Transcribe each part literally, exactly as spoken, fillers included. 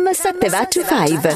Ram settecentoventiscinque.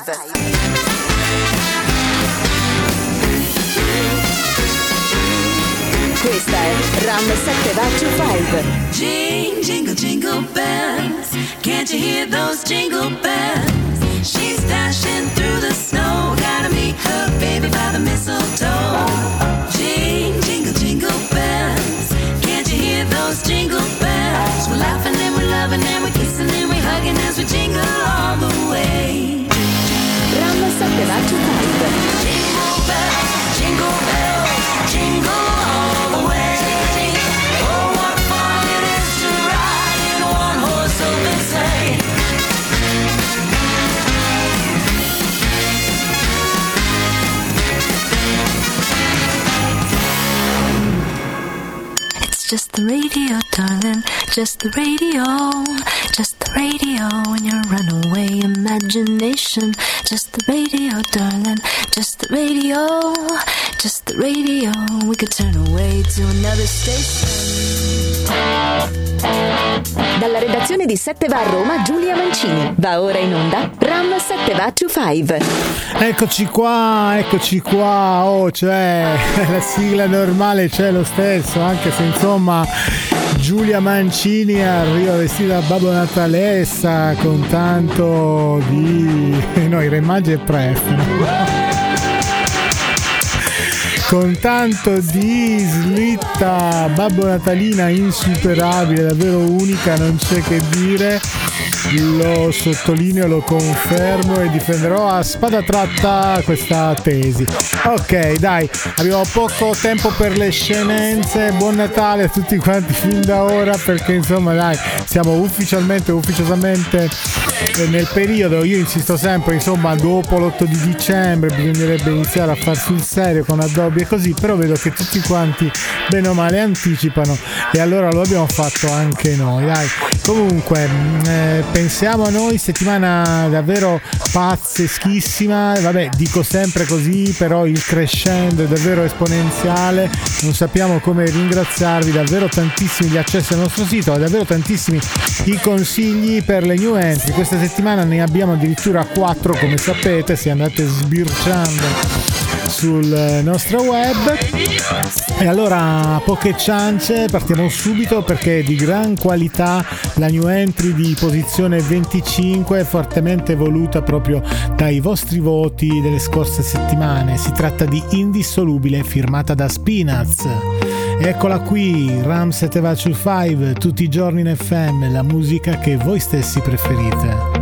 Questa è Ram settecentoventiscinque. Jing, jingle, jingle bells. Can't you hear those jingle bells? She's dashing through the snow. Gotta meet her baby by the mistletoe. Jing, jingle, jingle bells. Can't you hear those jingle bells? We're laughing and we're loving and we're kissing and we're hugging as we jingle all the way. Ram settecentoventiscinque. Jingle bells, jingle bells, jingle all the way. Oh, what fun it is to ride in a one-horse open sleigh. It's just the radio, darling, just the radio, just the radio in your runaway imagination. Just the radio, darling, just the radio, just the radio. We could turn away to another station. Dalla redazione di sette va a Roma, Giulia Mancini. Va ora in onda Ram settecentoventiscinque. Eccoci qua, eccoci qua. Oh, cioè, la sigla normale c'è lo stesso, anche se insomma Giulia Mancini arriva vestita da Babbo Natalessa con tanto di... no, i Re Magi e Pref, con tanto di slitta Babbo Natalina insuperabile, davvero unica, non c'è che dire. Lo sottolineo, lo confermo e difenderò a spada tratta questa tesi. Ok, dai, abbiamo poco tempo per le scenenze. Buon Natale a tutti quanti fin da ora, perché insomma dai, siamo ufficialmente ufficiosamente nel periodo. Io insisto sempre, insomma, dopo l'otto di dicembre bisognerebbe iniziare a far sul serio con Adobe e così, però vedo che tutti quanti bene o male anticipano e allora lo abbiamo fatto anche noi, dai. Comunque eh, pensiamo a noi, settimana davvero pazzeschissima, vabbè, dico sempre così, però il crescendo è davvero esponenziale, non sappiamo come ringraziarvi, davvero tantissimi gli accessi al nostro sito, davvero tantissimi i consigli per le new entry. Questa settimana ne abbiamo addirittura quattro, come sapete, se andate sbirciando sul nostro web. E allora, poche ciance, partiamo subito perché è di gran qualità la new entry di posizione venticinque, fortemente voluta proprio dai vostri voti delle scorse settimane. Si tratta di Indissolubile, firmata da Spinaz. Eccola qui, Ram settecentoventiscinque, tutti i giorni in F M, la musica che voi stessi preferite.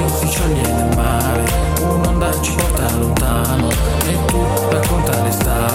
Un'onda ci porta lontano e tu racconta l'estate.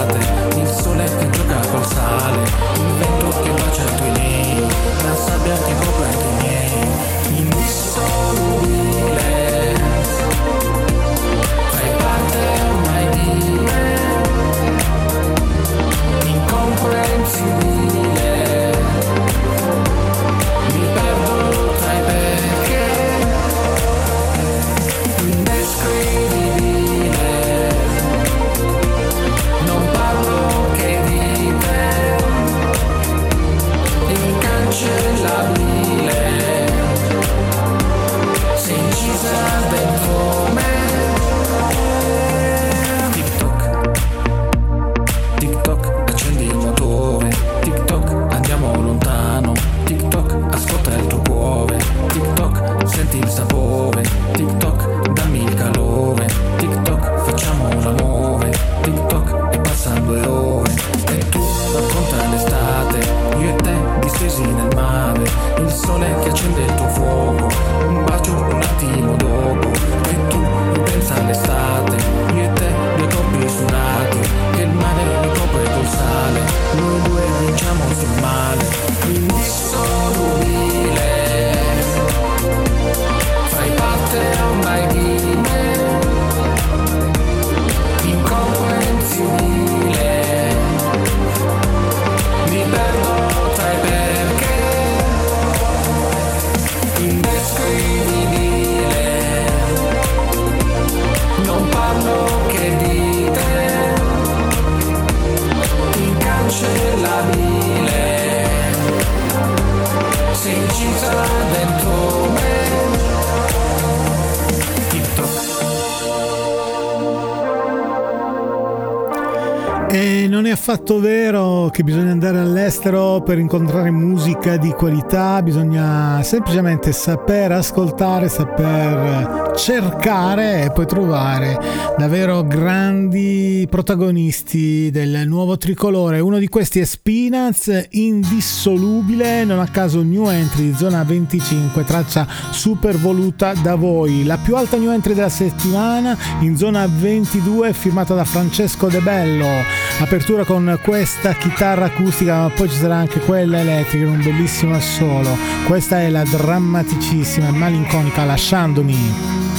E non è affatto vero che bisogna andare all'estero per incontrare musica di qualità, bisogna semplicemente saper ascoltare, saper cercare e poi trovare davvero grandi protagonisti del nuovo tricolore. Uno di questi è Spinaz, indissolubile, non a caso new entry di zona venticinque, traccia super voluta da voi. La più alta new entry della settimana in zona ventidue, firmata da Francesco De Bello. Apertura con questa chitarra acustica, ma poi ci sarà anche quella elettrica in un bellissimo assolo. Questa è la drammaticissima e malinconica Lasciandomi.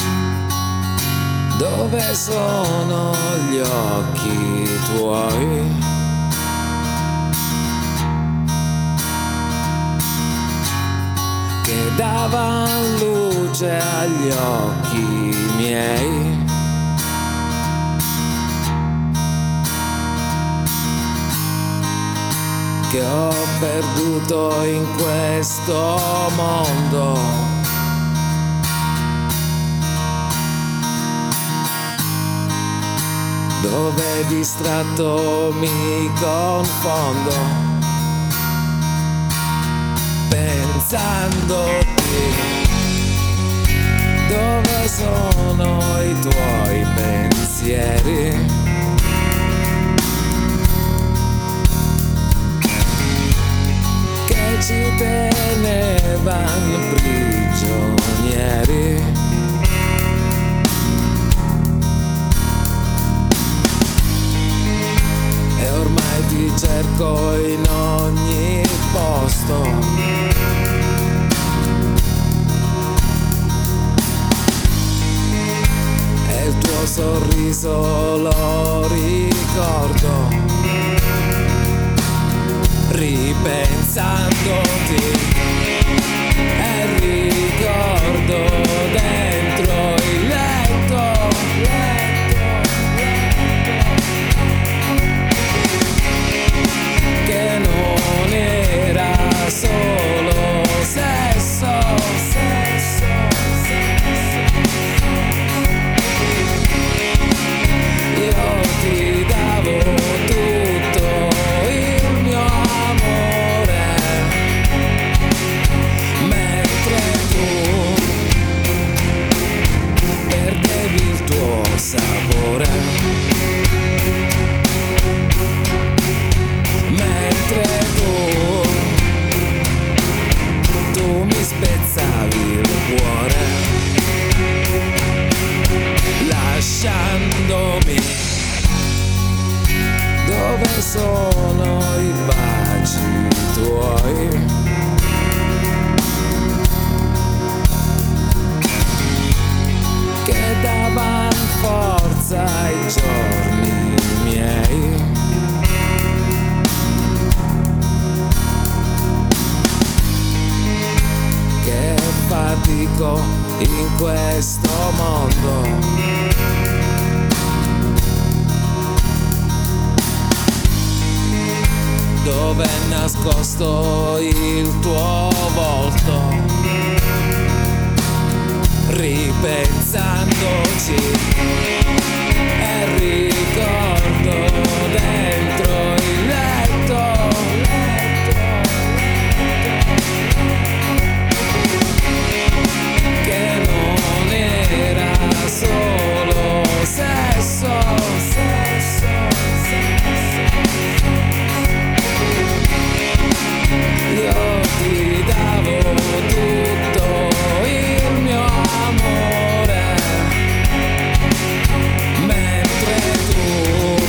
Dove sono gli occhi tuoi? Che davan luce agli occhi miei. Che ho perduto in questo mondo. Dove distratto mi confondo, pensandoti. Dove sono i tuoi pensieri? Ci tenevan prigionieri. E ormai ti cerco in ogni posto. E il tuo sorriso lo ricordo. Ripensandoti e ricordo dentro il letto, letto, letto, che non era solo sesso, sesso, sesso. Io ti davo tutto il mio amore, mentre tu perdevi il tuo sapore, mentre tu tu mi spezzavi il cuore, lasciandomi. Dove sono i baci tuoi? Che davan forza ai giorni miei. Che fatico in questo mondo. Dove è nascosto il tuo volto, ripensandoci e ricordo dentro il letto, letto, letto, che non era solo sesso, sesso, sesso. Io ti davo tutto il mio amore, mentre tu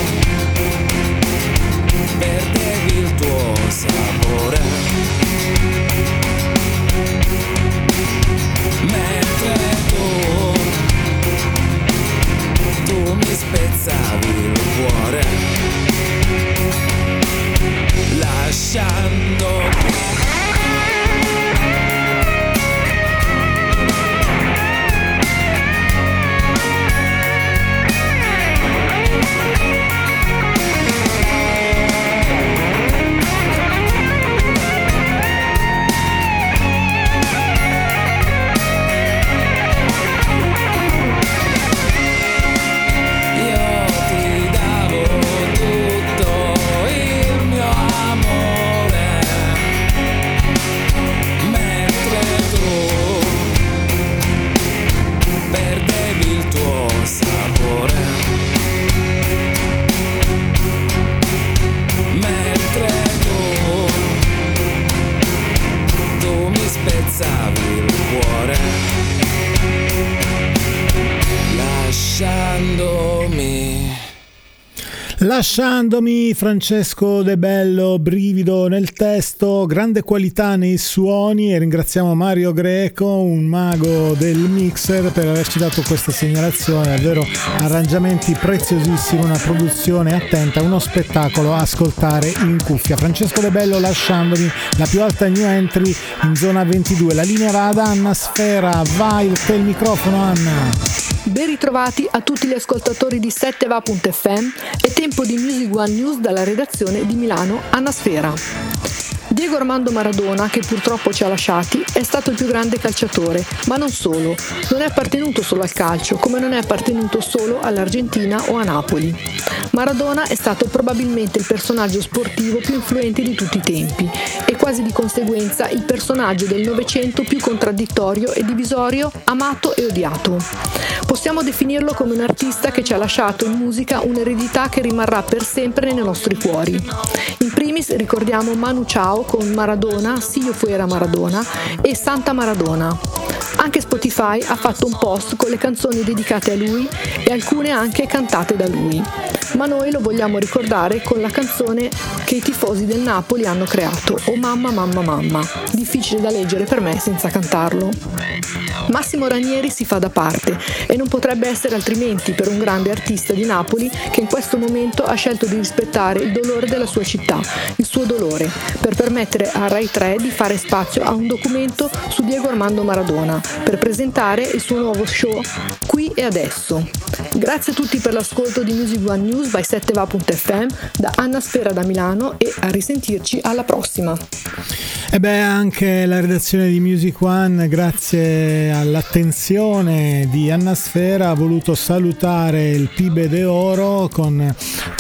Lasciandomi, Francesco De Bello, brivido nel testo, grande qualità nei suoni, e ringraziamo Mario Greco, un mago del mixer, per averci dato questa segnalazione. Davvero arrangiamenti preziosissimi, una produzione attenta, uno spettacolo a ascoltare in cuffia. Francesco De Bello, Lasciandomi, la più alta new entry in zona ventidue. La linea va ad Anna Sfera. Vai, te il microfono, Anna. Ben ritrovati a tutti gli ascoltatori di sette va punto effe emme. È tempo di Music One News dalla redazione di Milano, Anna Sfera. Diego Armando Maradona, che purtroppo ci ha lasciati, è stato il più grande calciatore, ma non solo. Non è appartenuto solo al calcio, come non è appartenuto solo all'Argentina o a Napoli. Maradona è stato probabilmente il personaggio sportivo più influente di tutti i tempi e quasi di conseguenza il personaggio del Novecento più contraddittorio e divisorio, amato e odiato. Possiamo definirlo come un artista che ci ha lasciato in musica un'eredità che rimarrà per sempre nei nostri cuori. In primis ricordiamo Manu Chao con Maradona, Si Yo Fuera Maradona e Santa Maradona. Anche Spotify ha fatto un post con le canzoni dedicate a lui e alcune anche cantate da lui. Ma noi lo vogliamo ricordare con la canzone che i tifosi del Napoli hanno creato, Oh mamma mamma mamma, difficile da leggere per me senza cantarlo. Massimo Ranieri si fa da parte e non potrebbe essere altrimenti per un grande artista di Napoli che in questo momento ha scelto di rispettare il dolore della sua città, il suo dolore, per permettere a Rai tre di fare spazio a un documento su Diego Armando Maradona, per presentare il suo nuovo show Qui e Adesso. Grazie a tutti per l'ascolto di Music One News by sette va punto effe emme, da Anna Sfera da Milano, e a risentirci alla prossima. E beh, anche la redazione di Music One, grazie all'attenzione di Anna Sfera, ha voluto salutare il Pibe de Oro con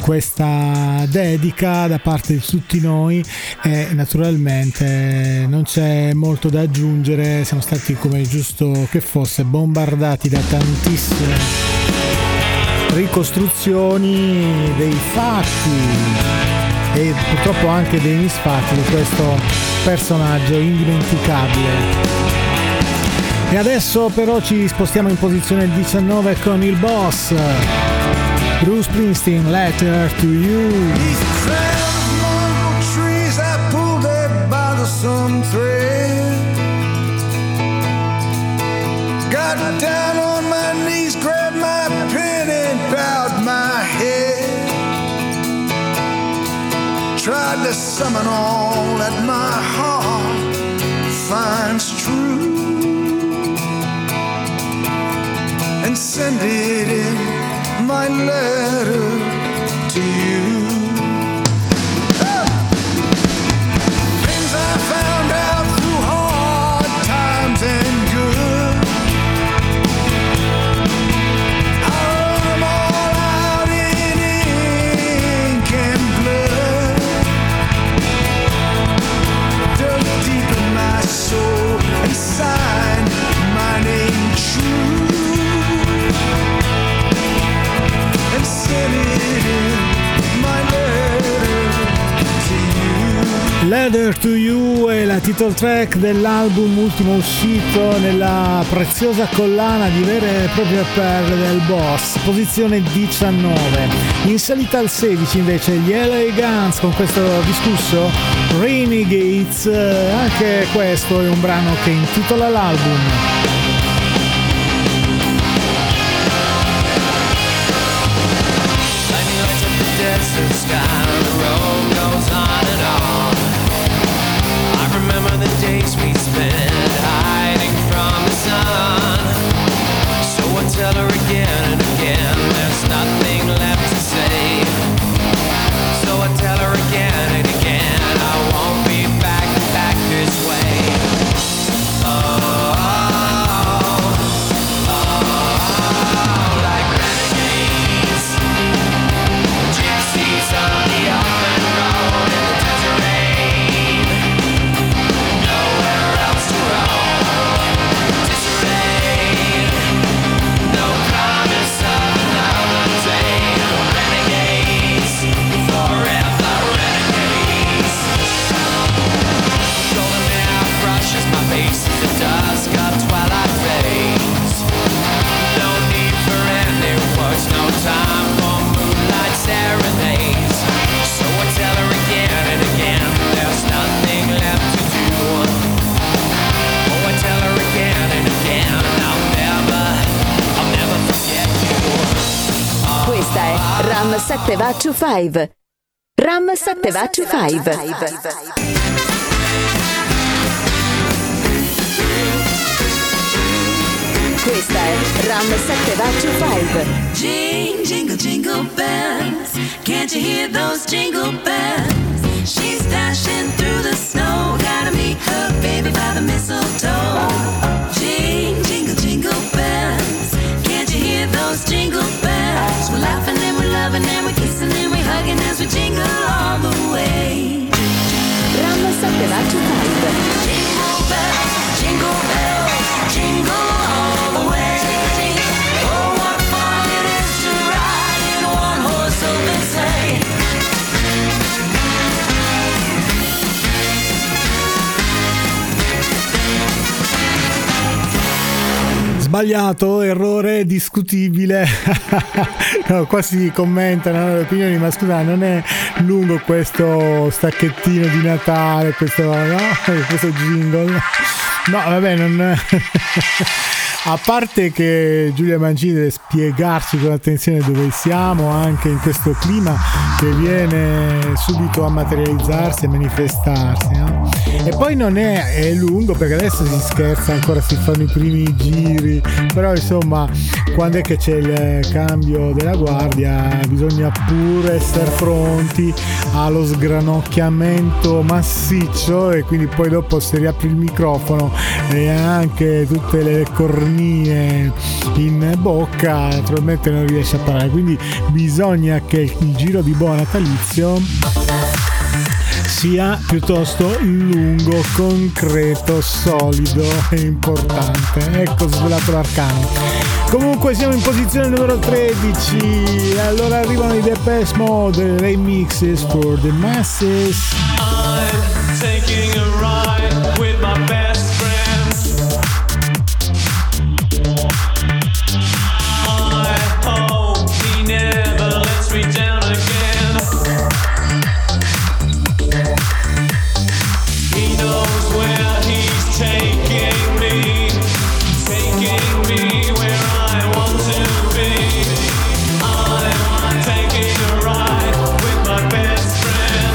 questa dedica da parte di tutti noi, e naturalmente non c'è molto da aggiungere. Siamo stati, come giusto che fosse, bombardati da tantissime ricostruzioni dei fatti e purtroppo anche dei misfatti di questo personaggio indimenticabile. E adesso però ci spostiamo in posizione diciannove con il boss Bruce Springsteen, Letter to You. Got down on my knees, grabbed my pen and bowed my head. Tried to summon all that my heart finds true and send it in my letter to you. Things I found out through hard times and good, I wrote them all out in ink and blood, dug deep in my soul and signed my name true, and sent it in my letter to you. Letter to You è la title track dell'album ultimo uscito nella preziosa collana di vere e proprie perle del boss, posizione diciannove. In salita al sedici invece gli L A Guns con questo discusso Renegades, anche questo è un brano che intitola l'album. Desert sky, the road goes on and on. I remember the days we spent hiding from the sun. So I tell her again and again, there's nothing left to say. So I tell her again and again, I won't be back, back this way. Oh, oh, oh. sette va to five. Ram sette va to five. Questa è Ram sette va to five. Jing, jingle, jingle bells. Can't you hear those jingle bells? She's dashing through the snow. Gotta meet her baby by the mistletoe. Jing, jingle, jingle bells. Can't you hear those jingle bells? We're laughing and we're loving and we're kissing and we're hugging as we jingle all the way. Ram sette va to five. Jingle bells, jingle bells, jingle all the way. Oh, what fun it is to ride in a one-horse open sleigh. Sbagliato, errore discutibile. No, qua si commentano le opinioni, ma scusa, non è lungo questo stacchettino di Natale, questo, no? Questo jingle. No, vabbè, non... A parte che Giulia Mancini deve spiegarci con attenzione dove siamo, anche in questo clima che viene subito a materializzarsi e manifestarsi, no? E poi non è, è lungo, perché adesso si scherza ancora, si fanno i primi giri, però insomma quando è che c'è il cambio della guardia bisogna pure essere pronti allo sgranocchiamento massiccio, e quindi poi dopo si riapre il microfono e anche tutte le cornie in bocca, naturalmente non riesce a parlare, quindi bisogna che il giro di buon natalizio sia piuttosto lungo, concreto, solido e importante. Ecco svelato l'arcano. Comunque siamo in posizione numero tredici, allora arrivano i Depeche Mode, Remixes for the Masses. I'm taking a ride with my best friend. I hope he never lets me down again. He knows where he's taking me, taking me where I want to be. I'm taking a ride with my best friend.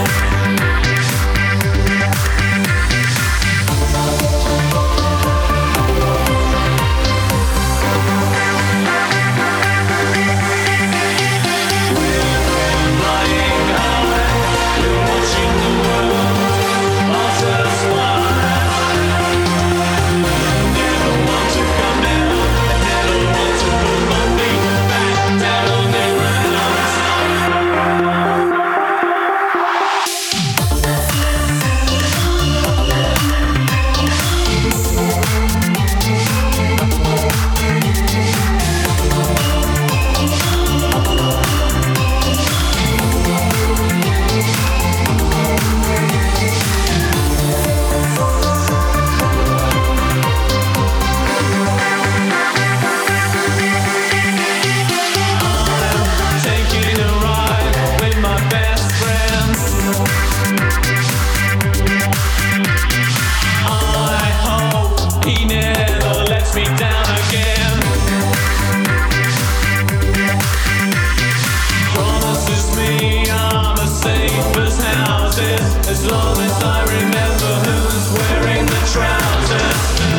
As long as I remember who's wearing the trousers,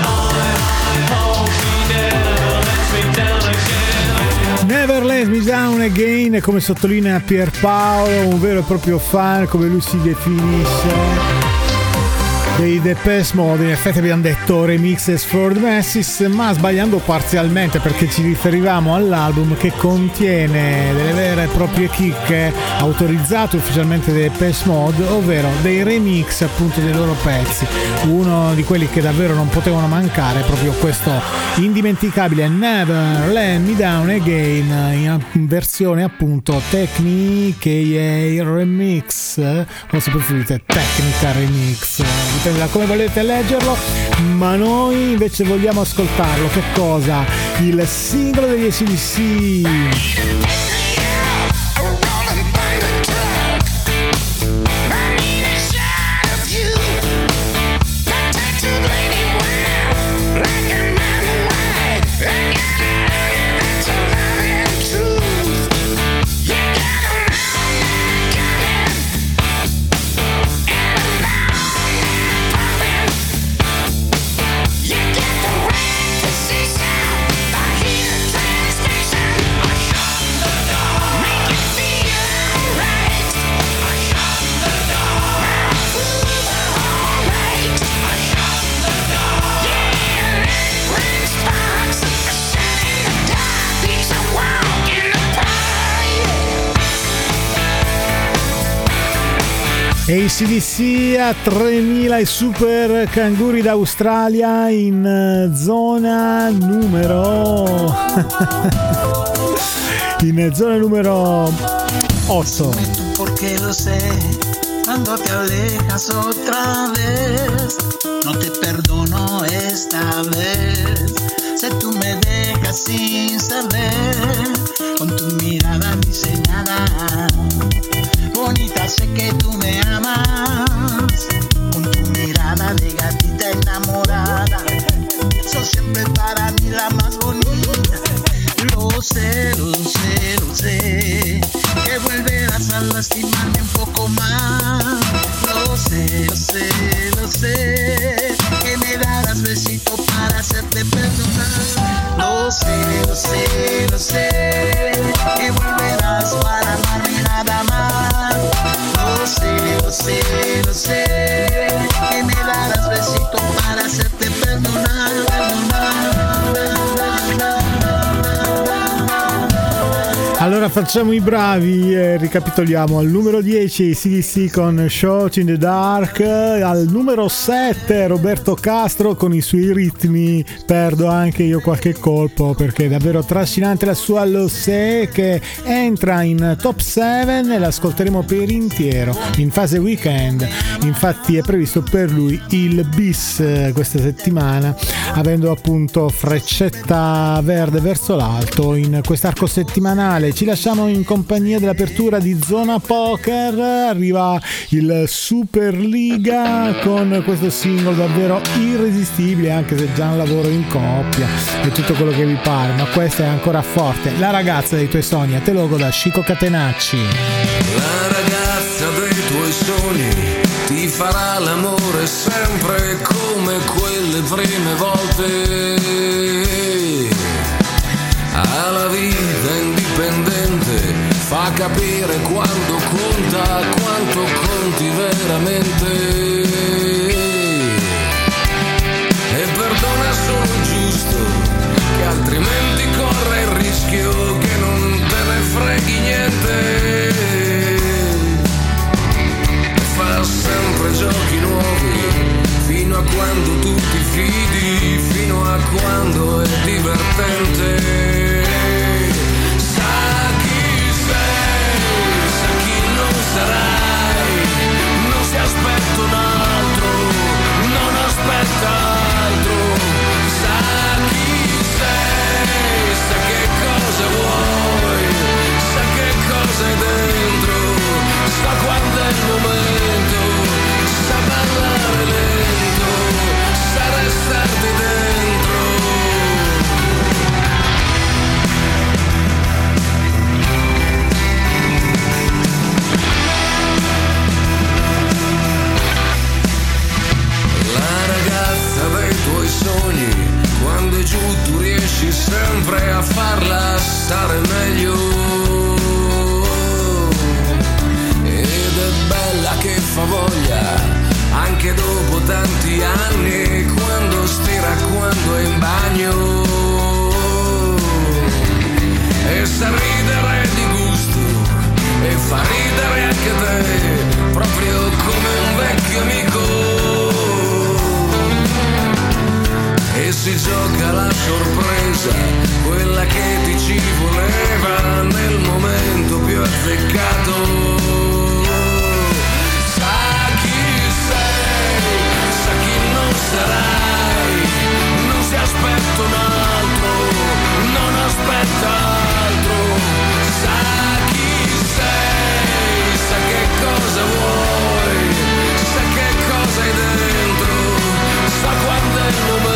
I hope he never lets me down again. Never Let Me Down Again, come sottolinea Pierpaolo, un vero e proprio fan, come lui si definisce, dei Depeche Mode. In effetti abbiamo detto Remixes for the Masses, ma sbagliando parzialmente, perché ci riferivamo all'album che contiene delle vere e proprie chicche autorizzate ufficialmente dai Depeche Mode, ovvero dei remix appunto dei loro pezzi. Uno di quelli che davvero non potevano mancare è proprio questo indimenticabile Never Let Me Down Again, in versione appunto Technique Remix, o se preferite Technica Remix, dipende da come volete leggerlo, ma noi invece vogliamo ascoltarlo. Che cosa? Il singolo degli A C D C. Yeah. A C D C a tremila i super canguri d'Australia in zona numero in zona numero otto. Tú porque lo sé, cuando te alejas otra vez, no te perdono esta vez. Si tú me dejas sin saber, con tu mirada diseñada, bonita, sé que tú me amas, con tu mirada de gatita enamorada, sos siempre para mí la más bonita. Lo sé, lo sé, lo sé, que volverás a lastimarme un poco más. Lo sé, lo sé, lo sé, que me darás besito para hacerte perdonar. Lo sé, lo sé, lo sé, que volverás para amarme nada más. Lo sé, lo sé, lo sé, que me darás besito para hacerte perdonar, perdonar. Allora facciamo i bravi e ricapitoliamo. Al numero dieci C D C con Shot in the Dark, al numero sette Roberto Castro con i suoi ritmi, perdo anche io qualche colpo perché è davvero trascinante la sua Lo sé, che entra in top sette e l'ascolteremo per intero in fase weekend. Infatti è previsto per lui il bis questa settimana, avendo appunto freccetta verde verso l'alto in quest'arco settimanale. Ci lasciamo in compagnia dell'apertura di Zona Poker, arriva il Superliga con questo singolo davvero irresistibile, anche se già un lavoro in coppia e tutto quello che vi pare, ma questa è ancora forte. La ragazza dei tuoi sogni, a te logo da Chico Catenacci. La ragazza dei tuoi sogni ti farà l'amore sempre come quelle prime volte. Ha la vita indipendente, fa capire quando conta, quanto conti veramente. E perdona solo giusto, che altrimenti corre il rischio che non te ne freghi niente. E fa sempre giochi nuovi, fino a quando tu ti fidi, fino a quando è divertente. Aspetta un altro, non aspetta altro. Sa chi sei, sa che cosa vuoi, sa che cosa hai dentro, sa quando è il momento, sa ballare lento, sa restarti dentro. Sogni, quando è giù tu riesci sempre a farla stare meglio. Ed è bella che fa voglia, anche dopo tanti anni, quando stira, quando è in bagno. E sa ridere di gusto, e fa ridere anche te, proprio come un vecchio amico. E si gioca la sorpresa, quella che ti ci voleva nel momento più azzeccato. Sa chi sei, sa chi non sarai, non si aspetta un altro, non aspetta altro. Sa chi sei, sa che cosa vuoi, sa che cosa hai dentro, sa quando è il momento.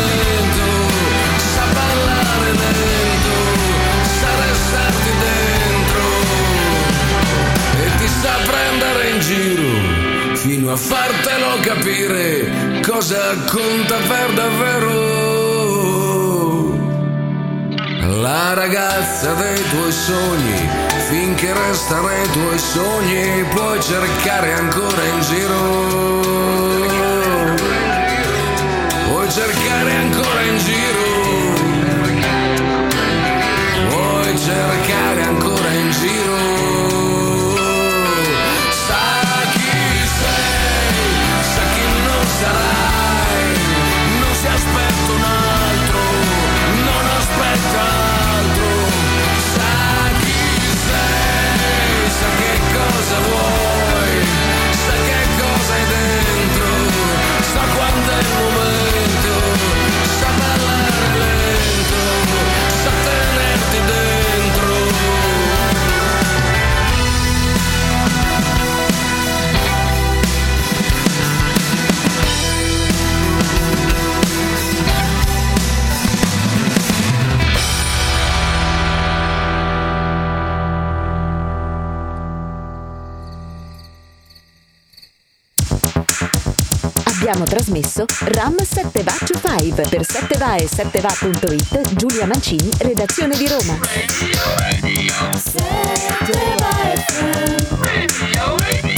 Sa prendere in giro fino a fartelo capire cosa conta per davvero. La ragazza dei tuoi sogni, finché resta nei tuoi sogni, puoi cercare ancora in giro. Puoi cercare ancora in giro. Puoi cercare ancora in giro. Sa chi sei. abbiamo trasmesso Ram sette Va to five per sette Va e sette Va punto it. Giulia Mancini, redazione di Roma. Radio, radio. sette Va F M. Radio, radio.